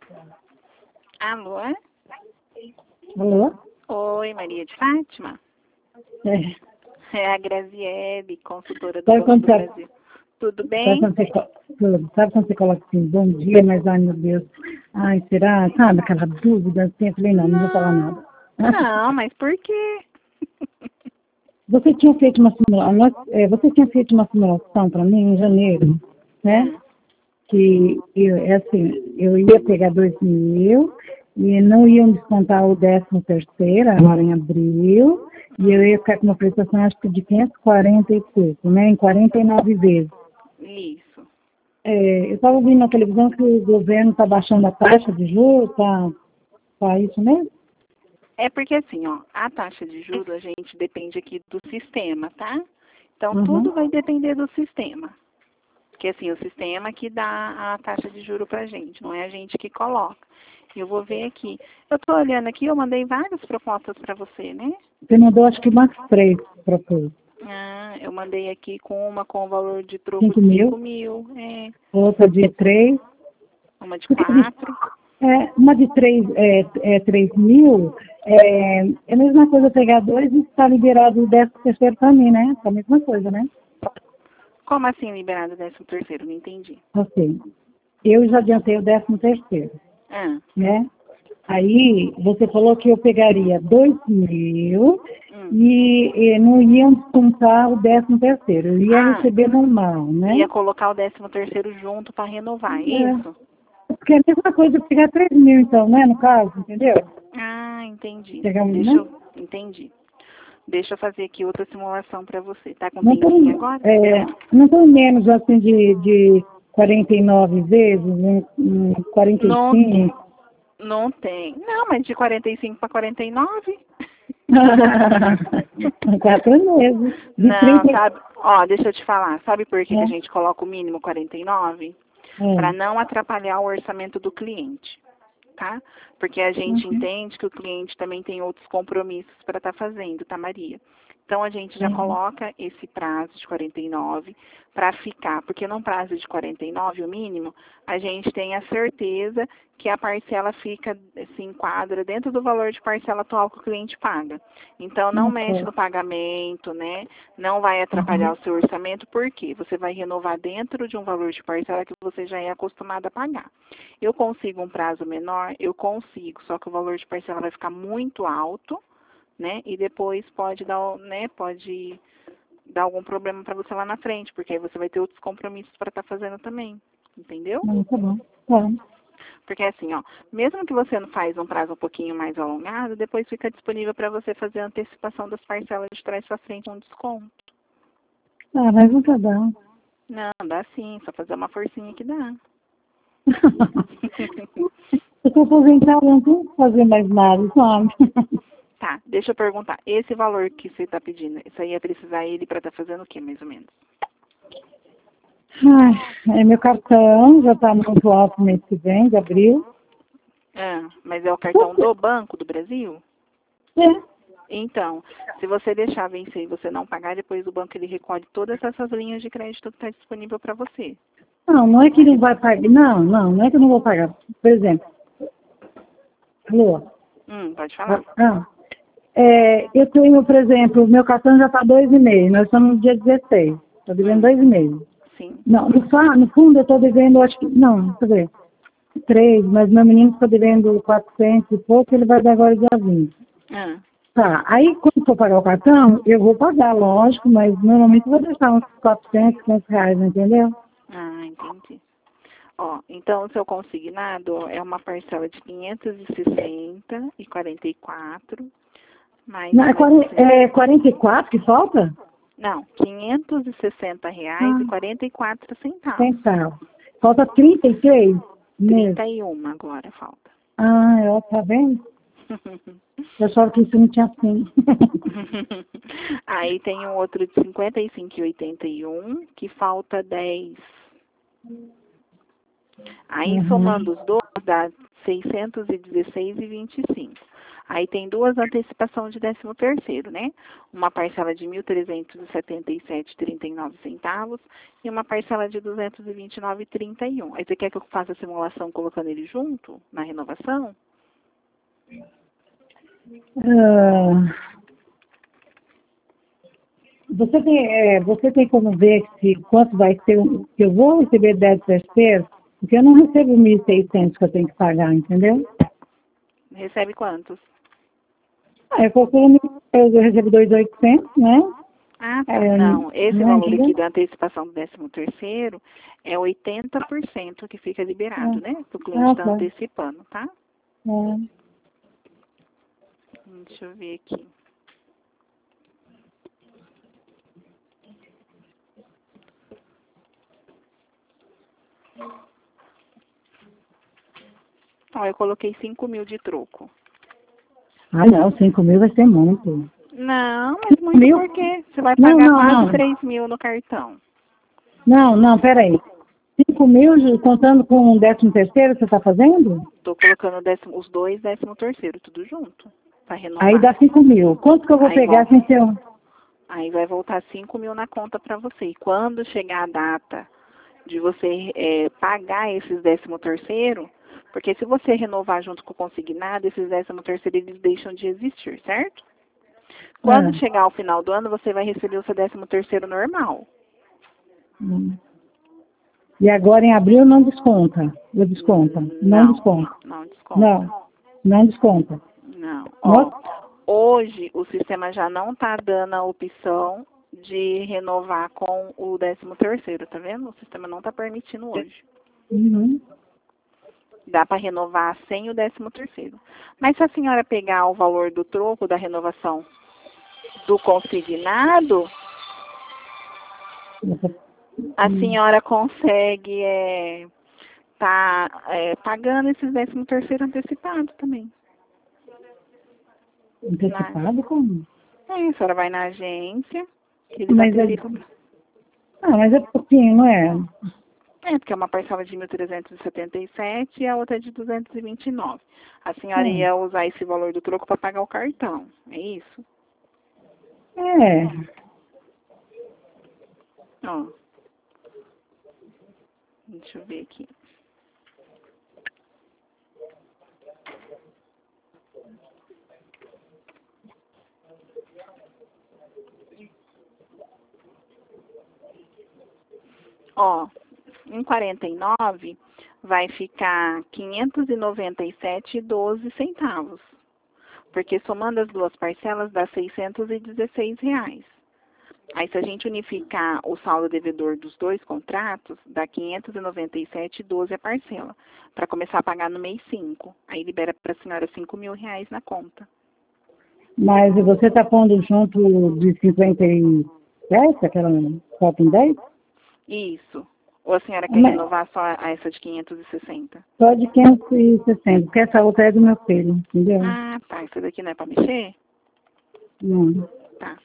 Alô? Alô? Oi, Maria de Fátima? É. É a Graziele, consultora do Sabe Banco quando do você, Brasil. Tudo sabe bem? quando você, sabe quando você coloca assim, bom dia, mas ai meu Deus, ai, será? Sabe aquela dúvida assim? Eu falei, não vou falar Não, nada. não, mas por quê? Você tinha feito uma simulação, você tinha feito uma simulação para mim em janeiro, né? Ah, Que eu ia pegar 2.000 e não iam descontar o 13º agora em abril, e eu ia ficar com uma prestação acho que de 540 e pouco, né? Em 49 vezes. isso. Eu estava ouvindo na televisão que o governo está baixando a taxa de juros, tá isso mesmo? É porque assim, ó, a taxa de juros a gente depende aqui do sistema, tá? Então tudo Uhum. vai depender do sistema. Porque assim, o sistema que dá a taxa de juro pra gente, não é a gente que coloca. Eu vou ver aqui. Eu tô olhando aqui, eu mandei várias propostas para você, né? Você mandou acho que umas 3 propostas. Ah, eu mandei aqui com uma com o valor de troco 5 de mil, 5.000, outra de 3. uma de Porque 4. uma de 3.000, é a mesma coisa pegar 2 e está liberado o 13º para mim, né? É a mesma coisa, né? Como assim liberado 13º? Não entendi. Assim, eu já adiantei o 13º, Ah, né? Aí você falou que eu pegaria 2.000 hum. e não iam descontar o 13º. Eu ia Ah, receber normal, né? ia colocar o 13º junto para renovar, é isso? Porque é a mesma coisa pegar 3.000, então, né? No caso, entendeu? Ah, entendi. Pegar né? Entendi. Deixa eu fazer aqui outra simulação para você. Tá com Não tempinho tem, agora? não tem menos assim de 49 vezes, 45. Não tem. Não, mas de 45 para 49? 4 meses. De Não, 30. sabe? Ó, deixa eu te falar. Sabe por que que a É, gente coloca o mínimo 49? Para é. não atrapalhar o orçamento do cliente, tá? Porque a gente Uhum, entende que o cliente também tem outros compromissos para estar fazendo, tá, Maria? Então a gente já uhum, coloca esse prazo de 49 para ficar, porque num prazo de 49, o mínimo, a gente tem a certeza que a parcela se enquadra dentro do valor de parcela atual que o cliente paga. Então não mexe ok. no pagamento, né? Não vai atrapalhar Uhum, o seu orçamento, porque você vai renovar dentro de um valor de parcela que você já é acostumado a pagar. Eu consigo um prazo menor? Eu consigo, só que o valor de parcela vai ficar muito alto, né? E depois pode dar algum problema para você lá na frente, porque aí você vai ter outros compromissos para estar fazendo também, entendeu? não, tá bom. Tá. Porque assim, ó, mesmo que você não faz um prazo um pouquinho mais alongado, depois fica disponível para você fazer a antecipação das parcelas de trás para frente com desconto. Mas não tá bom. Não, dá sim, só fazer uma forcinha que dá. Eu tô aposentada, não tenho que fazer mais nada, sabe? Tá, deixa eu perguntar. Esse valor que você está pedindo, isso aí ia precisar ele para estar fazendo o quê, mais ou menos? Meu cartão já tá muito alto mês que vem, de abril. Ah, mas é o cartão do Banco do Brasil? É. Então, se você deixar vencer e você não pagar, depois o banco ele recolhe todas essas linhas de crédito que está disponível para você. Não é que não vai pagar. Não é que eu não vou pagar. Por exemplo, alô? Pode falar. Eu tenho, por exemplo, meu cartão já está 2,5. Nós estamos no dia 16. Estou devendo Hum, 2,5. sim. Não, no fundo eu estou devendo, acho que. Não, deixa eu ver. 3, mas meu menino está devendo 400 e pouco, ele vai dar agora dia 20. Ah, Tá, aí quando for pagar o cartão, eu vou pagar, lógico, mas normalmente eu vou deixar uns 400, 500 reais, entendeu? entendi. Ó, então o seu consignado é uma parcela de 560 e 44 mais Não, é 400. 44 que falta? Não, R$ 560 e Ah, 44 centavos. centavos. Falta 33 mesmo. 31 agora falta. Tá vendo? Eu achava que isso não tinha fim. Aí tem um outro de 55,81 que falta 10. Aí Uhum. somando os dois dá 616,25. Aí tem duas antecipações de 13º, né? Uma parcela de R$ 1.377,39 e uma parcela de R$ 229,31. Aí você quer que eu faça a simulação colocando ele junto na renovação? Você tem como ver quanto vai ser que eu vou receber 10º? Porque eu não recebo 1.600 que eu tenho que pagar, entendeu? Recebe quantos? Eu calculo, eu recebo 2.800, né? Ah, tá. Não, esse não, valor aqui entendeu? da antecipação do 13º é 80% que fica liberado, né? O cliente está Tá. antecipando, tá? É. Deixa eu ver aqui. Ó, eu coloquei 5.000 de troco. Não, 5.000 vai ser muito. Não, mas muito Mil? por quê? Você vai Não, pagar não, quase não. 3.000 no cartão. Não, peraí. 5.000 contando com o 13º, você está fazendo? Tô colocando os dois 13º, tudo junto, para renovar. Aí dá 5.000. Quanto que eu vou pegar sem ser... Aí vai voltar 5.000 na conta para você. E quando chegar a data de você pagar esses 13º, porque se você renovar junto com o consignado, esses 13º eles deixam de existir, certo? Quando chegar ao final do ano, você vai receber o seu 13º normal. E agora em abril não desconta. Eu desconta. Não desconta. Não desconta. Não desconta. Não. Ó, hoje o sistema já não está dando a opção de renovar com o 13º, tá vendo? O sistema não está permitindo hoje. Uhum. Dá para renovar sem o 13º. Mas se a senhora pegar o valor do troco da renovação do consignado, a senhora consegue pagando esses 13º antecipado também. Antecipado como? A senhora vai na agência, eles Mas antecipam. mas é pouquinho, não é? Porque é uma parcela de 1.377 e a outra é de 229. A senhora ia usar esse valor do troco para pagar o cartão, é isso? Ó. Deixa eu ver aqui. Ó, em 49 vai ficar 597,12 centavos. Porque somando as duas parcelas dá R$ 616. Aí se a gente unificar o saldo devedor dos dois contratos, dá 597,12 a parcela. Para começar a pagar no mês 5. Aí libera para a senhora R$ 5.000 na conta. Mas você está pondo junto de 57, aquela falta em 10? Isso. Ou a senhora quer renovar só essa de 560? Só de 560, porque essa outra é do meu filho, entendeu? Ah, tá. Isso daqui não é para mexer? Não. Tá.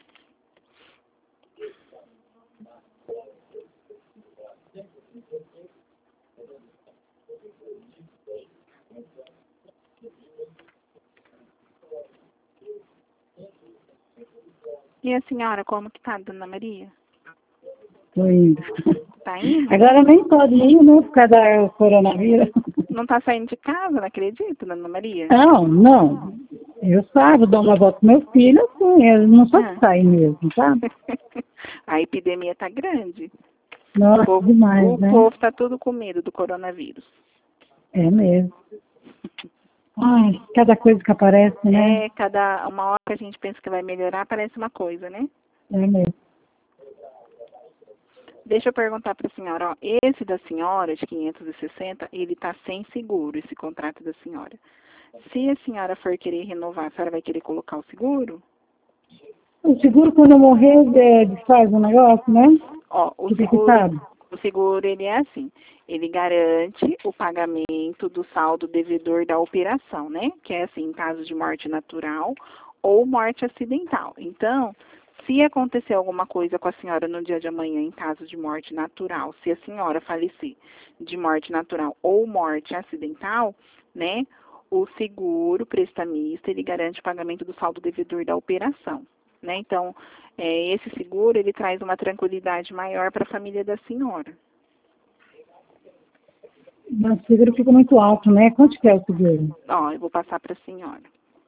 E a senhora, como que tá, dona Maria? Tô indo. Tá indo? Agora nem pode ir, né, por causa da coronavírus. Não tá saindo de casa, não acredito, dona Maria? Não. Eu saio, dou uma volta com meu filho, assim, eu não sou de sair mesmo, sabe? A epidemia tá grande. Nossa, demais, né? O povo tá tudo com medo do coronavírus. É mesmo. Ai, cada coisa que aparece, né? Uma hora que a gente pensa que vai melhorar, parece uma coisa, né? É mesmo. Deixa eu perguntar para a senhora, ó, esse da senhora, de 560, ele está sem seguro, esse contrato da senhora. Se a senhora for querer renovar, a senhora vai querer colocar o seguro? O seguro, quando eu morrer, desfaz o negócio, né? Ó, o seguro, ele é assim, ele garante o pagamento do saldo devedor da operação, né? Que é assim, em caso de morte natural ou morte acidental. Então, se acontecer alguma coisa com a senhora no dia de amanhã, em caso de morte natural, se a senhora falecer de morte natural ou morte acidental, né? o seguro prestamista, ele garante o pagamento do saldo devedor da operação, né? Então, esse seguro, ele traz uma tranquilidade maior para a família da senhora. Mas o seguro fica muito alto, né? Quanto que é o seguro? Ó, eu vou passar para a senhora.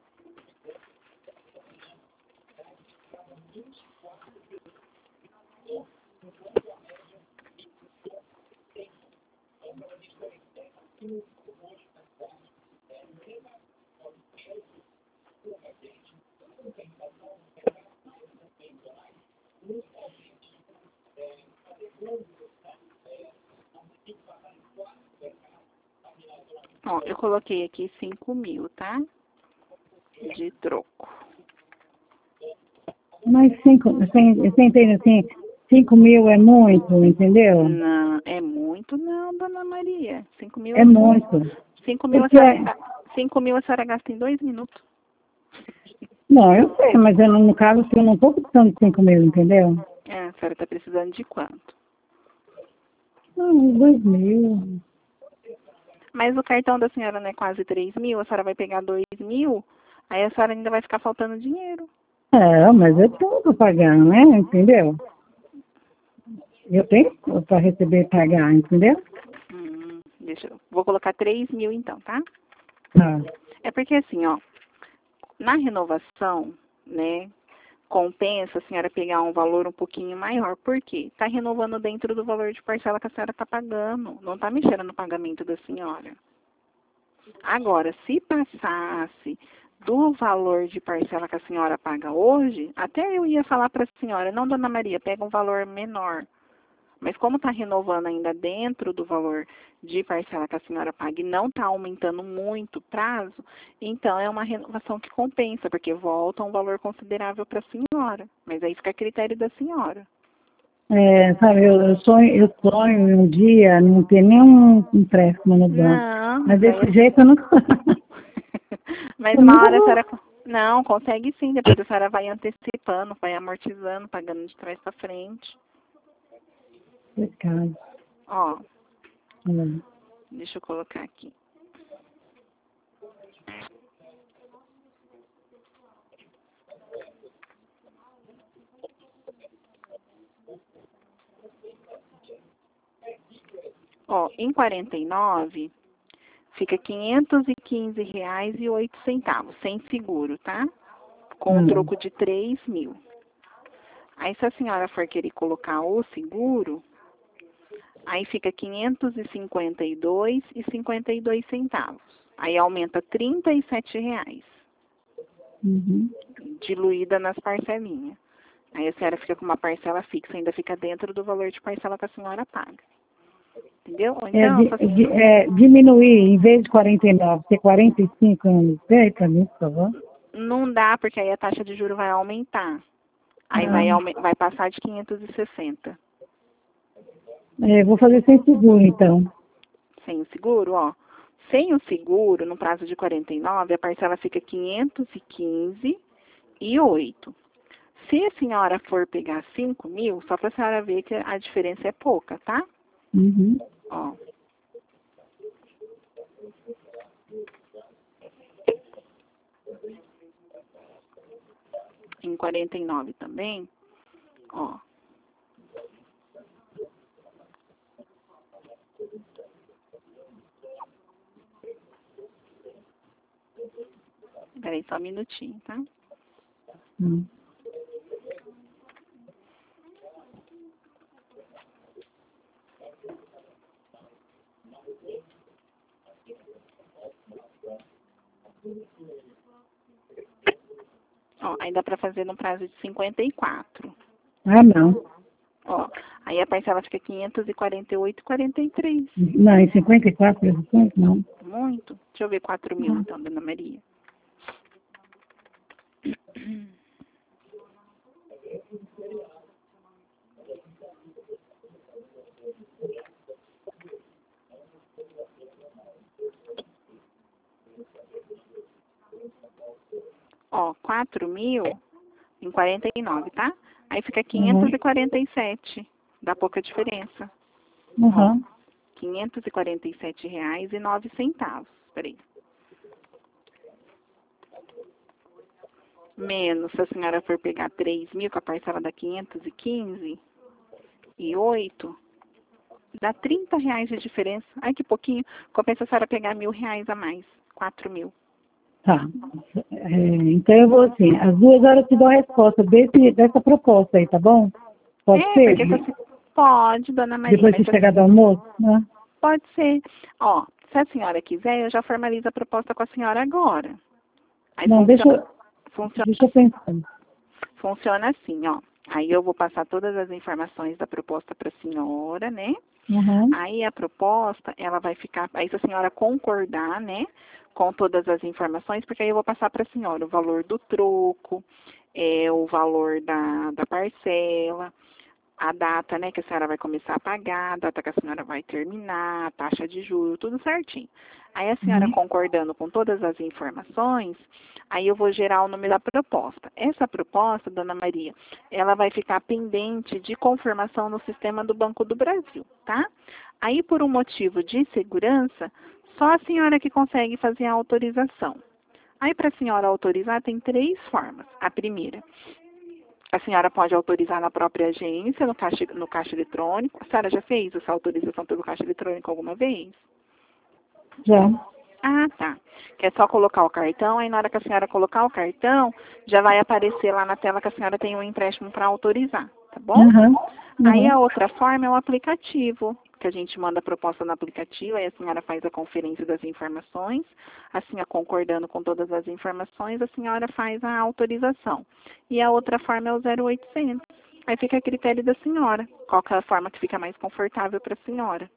Ó, eu coloquei aqui 5.000, tá? De troco. Mas você entende assim, 5.000 é muito, entendeu? Não, é muito não, dona Maria. 5.000 É muito. 5.000 Porque, 5.000 a senhora gasta em 2 minutos. não, eu sei, mas eu, no caso, assim, eu não estou precisando de 5.000, entendeu? A senhora está precisando de quanto? Não, 2.000. Mas o cartão da senhora não é quase 3.000, a senhora vai pegar 2.000, aí a senhora ainda vai ficar faltando dinheiro. É, mas é tudo para pagar, né? Entendeu? Eu tenho para receber e pagar, entendeu? Vou colocar 3.000 então, tá? Tá. É porque assim, ó, na renovação, né, compensa a senhora pegar um valor um pouquinho maior. Por quê? Está renovando dentro do valor de parcela que a senhora está pagando. Não está mexendo no pagamento da senhora. Agora, se passasse do valor de parcela que a senhora paga hoje, até eu ia falar para a senhora, não, dona Maria, pega um valor menor. Mas como está renovando ainda dentro do valor de parcela que a senhora paga e não está aumentando muito o prazo, então é uma renovação que compensa, porque volta um valor considerável para a senhora. Mas aí fica a critério da senhora. É, sabe, eu sonho um dia não ter nenhum empréstimo no banco. Não, Mas mas desse jeito eu não. mas Eu uma nunca hora a vou. senhora... Não, consegue sim, depois a senhora vai antecipando, vai amortizando, pagando de trás para frente. Pecado. Ó, É. deixa eu colocar aqui. Ó, em 49, fica R$ 515,08, sem seguro, tá? Com um troco de 3.000. Aí, se a senhora for querer colocar o seguro, aí fica R$ 552,52. Aí aumenta R$ 37,00, Uhum. diluída nas parcelinhas. Aí a senhora fica com uma parcela fixa, ainda fica dentro do valor de parcela que a senhora paga. Entendeu? Ou então, Diminuir, em vez de 49, ter 45 anos. Vê aí pra mim, por favor. não dá, porque aí a taxa de juros vai aumentar. Aí vai passar de 560. Vou fazer sem seguro, então. Sem o seguro, ó. Sem o seguro, no prazo de 49, a parcela fica 515,08. Se a senhora for pegar 5.000, só para a senhora ver que a diferença é pouca, tá? Uhum. Ó. Em 49 também, ó. Peraí, só um minutinho, tá? Ó, aí dá para fazer no prazo de 54. Ah, não. Ó, aí a parcela fica 548,43. Não, em 54, por exemplo, não. Muito? Deixa eu ver 4.000 então, dona Maria. Ó, 4.000 em 49, tá? Aí fica 547. Dá pouca diferença. Uhum. Ó, R$ 547,09. Peraí. menos, se a senhora for pegar 3.000 com a parcela da 515 e 8, dá R$ 30 de diferença. Ai, que pouquinho. Compensa a senhora pegar R$ 1.000 a mais, 4.000. Tá. Então eu vou assim, às 2 horas eu te dou a resposta dessa proposta aí, tá bom? Pode ser? Porque pode, dona Maria. Depois de chegar do almoço, né? Pode ser. Ó, se a senhora quiser, eu já formalizo a proposta com a senhora agora. Aí Não, deixa eu pensar. Funciona assim, ó. Aí eu vou passar todas as informações da proposta para a senhora, né? Uhum. Aí a proposta, ela vai ficar, aí se a senhora concordar, né, com todas as informações, porque aí eu vou passar para a senhora o valor do troco, o valor da parcela, a data, né, que a senhora vai começar a pagar, a data que a senhora vai terminar, a taxa de juros, tudo certinho. Aí a senhora concordando com todas as informações, aí eu vou gerar o nome da proposta. Essa proposta, dona Maria, ela vai ficar pendente de confirmação no sistema do Banco do Brasil, tá? Aí, por um motivo de segurança, só a senhora que consegue fazer a autorização. Aí, para a senhora autorizar, tem 3 formas. A primeira, a senhora pode autorizar na própria agência, no caixa eletrônico. A senhora já fez essa autorização pelo caixa eletrônico alguma vez? Já. Ah, tá. Que é só colocar o cartão, aí na hora que a senhora colocar o cartão, já vai aparecer lá na tela que a senhora tem um empréstimo para autorizar, tá bom? Aí a outra forma é o aplicativo, que a gente manda a proposta no aplicativo, aí a senhora faz a conferência das informações, assim, concordando com todas as informações, a senhora faz a autorização. E a outra forma é o 0800. Aí fica a critério da senhora, qual que é a forma que fica mais confortável para a senhora.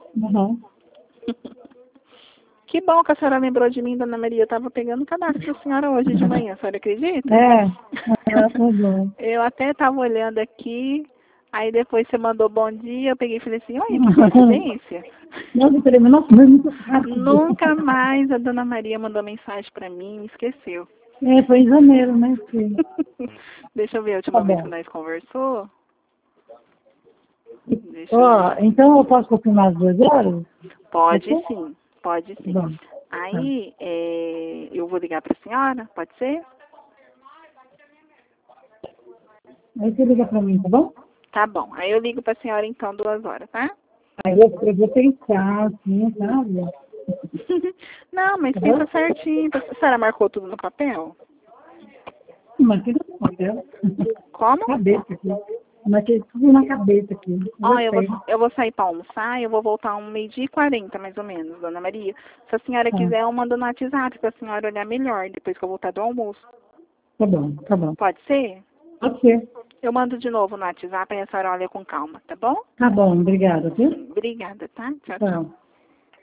Que bom que a senhora lembrou de mim, dona Maria. Eu estava pegando o cadastro da senhora hoje de manhã, a senhora acredita? Tá bom. Eu até estava olhando aqui, aí depois você mandou bom dia, eu peguei e falei assim, olha que coincidência. Nossa, eu falei, nossa, mas muito rápido. Nunca mais a dona Maria mandou mensagem para mim, me esqueceu. Foi em janeiro, né, filho? Deixa eu ver a última vez que nós conversou. Então eu posso confirmar às 2 horas? Pode sim, pode sim. Bom, aí eu vou ligar para a senhora, pode ser? Aí você liga para mim, tá bom? Tá bom, aí eu ligo para a senhora então 2 horas, tá? Aí eu vou pensar, assim, sabe? Não, mas pensa certinho. A senhora marcou tudo no papel? Marquei no papel. Como? Cabeça aqui. Marquei tudo na cabeça aqui. Ó, eu vou sair para almoçar e eu vou voltar 12h40, mais ou menos, dona Maria. Se a senhora quiser, eu mando no WhatsApp para a senhora olhar melhor, depois que eu voltar do almoço. Tá bom, tá bom. Pode ser? Pode ser. Eu mando de novo no WhatsApp e a senhora olha com calma, tá bom? Tá bom, obrigada, viu? Obrigada, tá? Tchau, Tchau.